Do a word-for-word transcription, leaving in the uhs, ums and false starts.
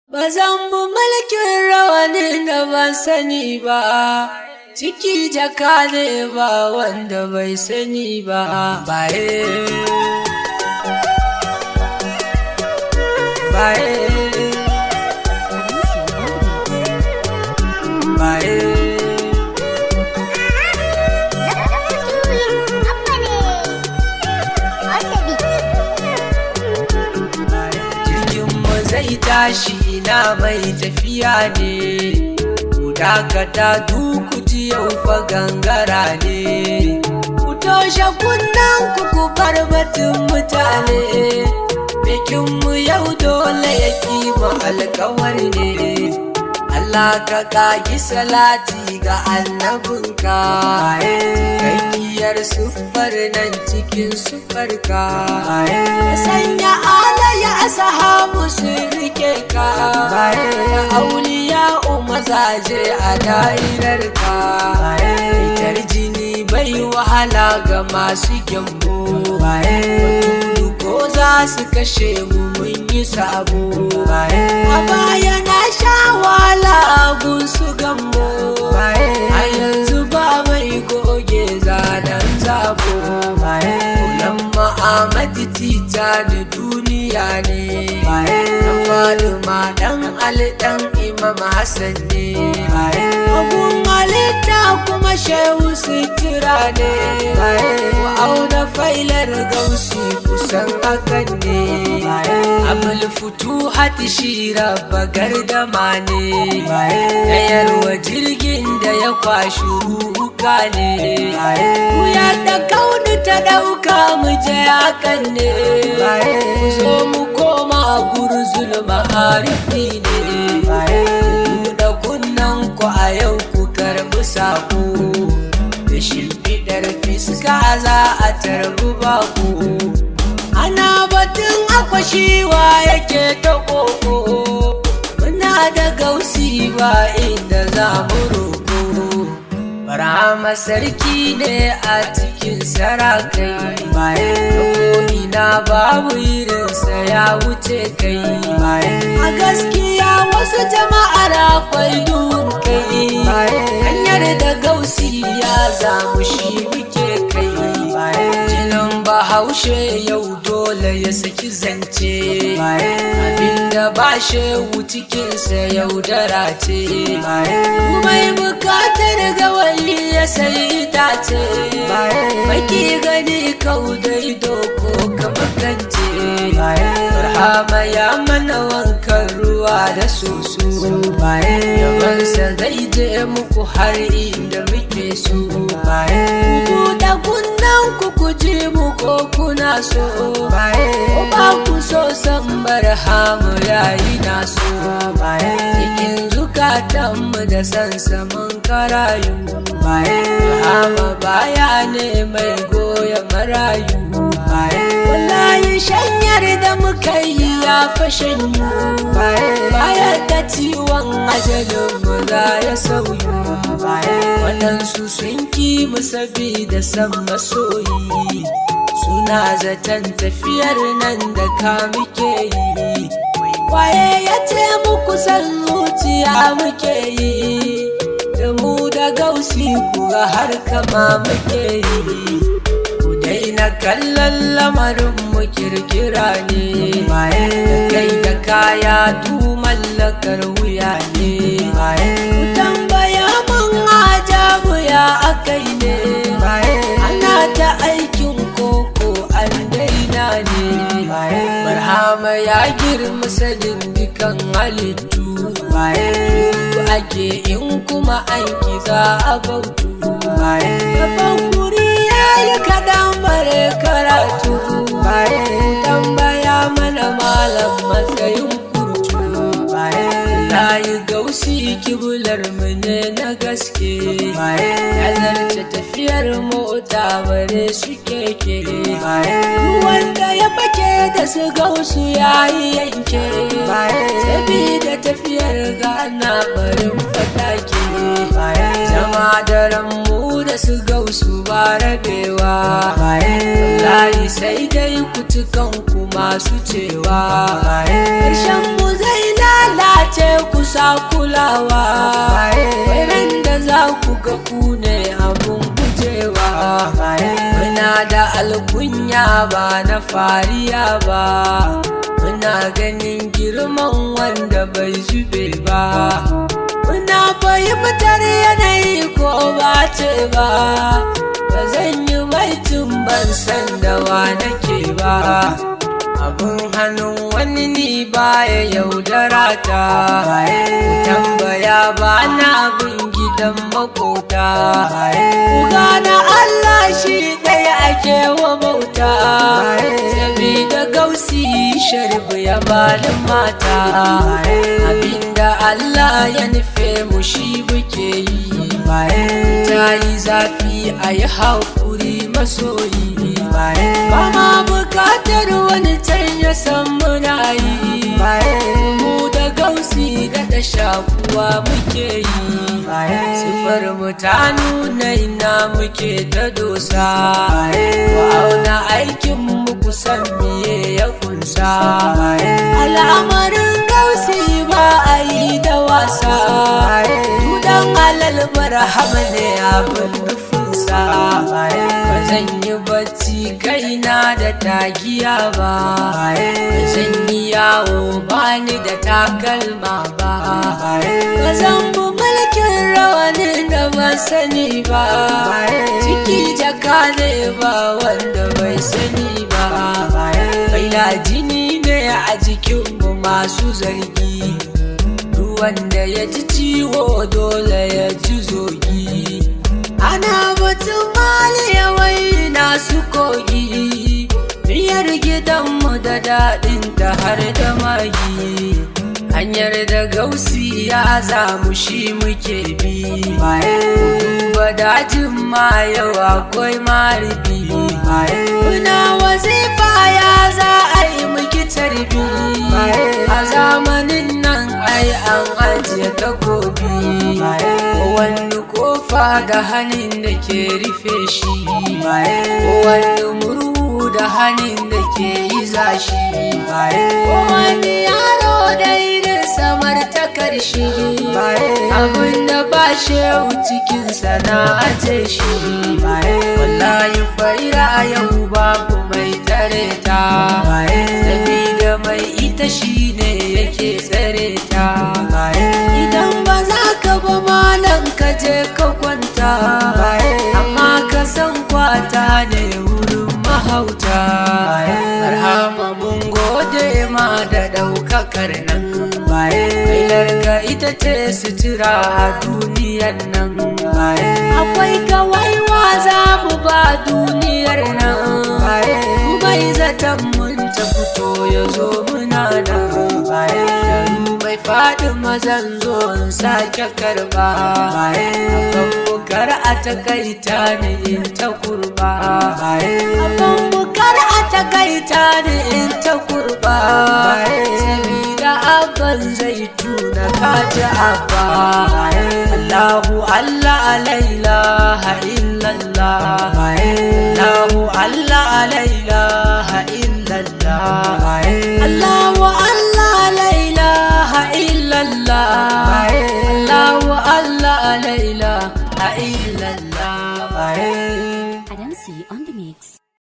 Ba zan bi mulkin rawanin da ban sani ba, ciki jaka ne ba wanda bai sani ba. Baye, baye, baye. Zai tashi na mai tafiya ne, ku dakata dukuti yau fa gangara ne, ku toshe kunnen ku ku bar batun mutane, bikinmu yau dole ya kima alkawar ne. Allah ka kagi salati ga annabinka, kankiyar siffar nan cikin siffarka, ya sanya alaya sahabu su rike ka, ya auliya mazaje a dairarka, fitar jini bai wahala ga masu gyambo, ko za su kashe mu mun yi sabo, a baya na sha wahala gun su gambo, a yanzu ba mai goge zanen zabo, kulan ma'amadi tita da duniya ne, na Fatima dan Ali dan Imam Hassan ne, abun halitta kuma shehu sitira ne, ku auna failar gausi kusan hakan ne, abul futuhat shi rabba gardama ne, ɗayarwa jirgin da ya kwashi ruka ne, ku yadda kauni ta ɗauka mu je hakan ne, ku zo mu koma gurzul ma'arifi ne, buɗe kunnen ku a yau ku karɓi sako, da shimfiɗar fiska za a tarbi bako, ana batun akwashiwa yake ta koko, muna da gausi ba inda za mu roko, Barhama sarki ne a cikin sarakai, ina babu irinsa ya wuce kai, a gaskiya wasu jama'ar akwai duhun kai, hanyar da gausi ya zamu shi muke kai, jinin bahaushe yau dole ya saki zance, abinda ba shehu cikinsa yaudara ce, mai bukatar gawayi ya sayi itace, baki gani kau dai doko kamar kance, Barhama ya mana wankan ruwa da soso, yawansa zai je muku har inda muke so, ku da kunnan ku ku ji mu ko kuna so, ko ba ku so san Barhama yayi naso, cikin zukatanmu da san saman karayu, Barhama baya ne mai goya marayu, wallahi shanyar da muka yi ya fashin yu, baya da ciwon ajalin mu za ya sauyu, waɗansu sun ki mu sabida san masoyi, suna zaton tafiyar nan da ka muke yi, waye ya ce muku san zuciya muke yi, da mu da gausi kuwa har kama muke yi, ku daina kallon lamarin mu kirkira ne, da kai da kaya du mallakar wuya ne, ku tambaya mun ajabu ya akai ne, ana ta aikin koko an daina ne, Barhama ya girma sanin dukan halittu, ake in kuma aiki za a bautu, gaban guri ya yi kaɗan bare karatu, tambaya mana malam matsayin kurtu, layi gausi kibular mu ne na gaske, ya zarce tafiyar mota bare su keke, wanda ya fake da su gausu ya yi yanke, sabida tafiyar gana barin fatake, zama daren mu da su gausu ba rabewa, layi sai dai kutukan ku masu cewa, ƙarshen mu zai lalata ce ku sa kulawa, ran da za ku ga ku ne abun gujewa. Muna da alkunya ba na fariya ba, muna ganin girman wanda bai zube ba. Muna fahimtar yanayi ko ba ce ba, ba zan yi baitin ban san da wa nake ba. Abun hannun wani ni baya yaudara ta, ku tambaya ba na bin gidan makota. Ku gane Allah shi ɗaya ake wa bauta, sabida gausi sharbu ya bani mata. Abinda Allah ya nufe mu shi muke yi, ta yi zafi a yi haƙuri masoyi. Ba ma bukatar wani can ya san muna yi, mu da gausi da da shakuwa muke yi. Sifar mu ta nuna ina muke ta dosa, ku auna aikin mu kusan miye ya kunsa. Al'amarin gausi ba a yi da wasa, dudan alal barhama ne abin nufinsa. Ba zan yi bacci kaina da tagiya ba, ba zan yi yawo bani da takalma ba, ba zan bi mulkin rawanin da ban sani ba. Ciki jaka ne ba wanda bai sani ba, baila jini ne a jikinmu masu zargi. Duk wanda ya ji ciwo dole ya ji zogi. Ana batun mali yawai nasu kogi, miyar gidanmu da daɗin ta har da magi. Hanyar da gausi ya zamu shi muke bi, ba dajin ma yau akwai maribi. Muna wazifa ya za a yi muki tarbi, a zamanin nan ai an ajiye takobi. Wani kofa da hannun da ke rufe shi, wani murhu da hannun da ke yi zashi. Wani yaro da irin samartakar shi, abinda ba shehu cikinsa na aje shi. Wallahi faira a yau babu mai tare ta, sabida mai ita shi ne yake tsare ta. Idan ba za ka ba malam ka je ka kwanta, amma ka san kwata ne wurin mahauta. Barhama mun gode ma da ɗaukakar nan, bailarka ita ce sutura a duniyan nan. Akwai kawaiwa za mu ba duniyar nan, bai zaton mun ta fito ya zo muna nan. Mai faɗi mazan zo in sake karba, abin bukar a takaita ni in ta kurba. Abin bukar a takaita ni in ta kurba, sabida abban zai tuna kaji abba. Allahu Allah la ilaha illallah, Allahu Allah la ilaha